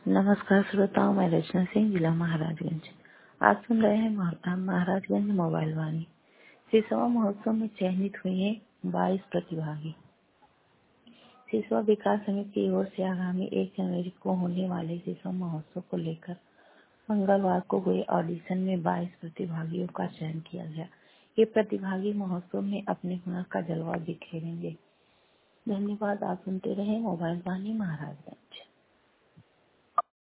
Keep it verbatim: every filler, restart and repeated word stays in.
नमस्कार श्रोताओं, मैं रचना सिंह, जिला महाराजगंज। आप सुन रहे हैं महा- महाराजगंज मोबाइल वाणी। सिसवा महोत्सव में चयनित हुए हैं बाईस प्रतिभागी। सिसवा विकास समिति की ओर से आगामी एक जनवरी को होने वाले सिसवा महोत्सव को लेकर मंगलवार को हुए ऑडिशन में बाईस प्रतिभागियों का चयन किया गया। ये प्रतिभागी महोत्सव में अपने हुनर का जलवा बिखेरेंगे। धन्यवाद। आप सुनते रहे मोबाइल वाणी महाराजगंज।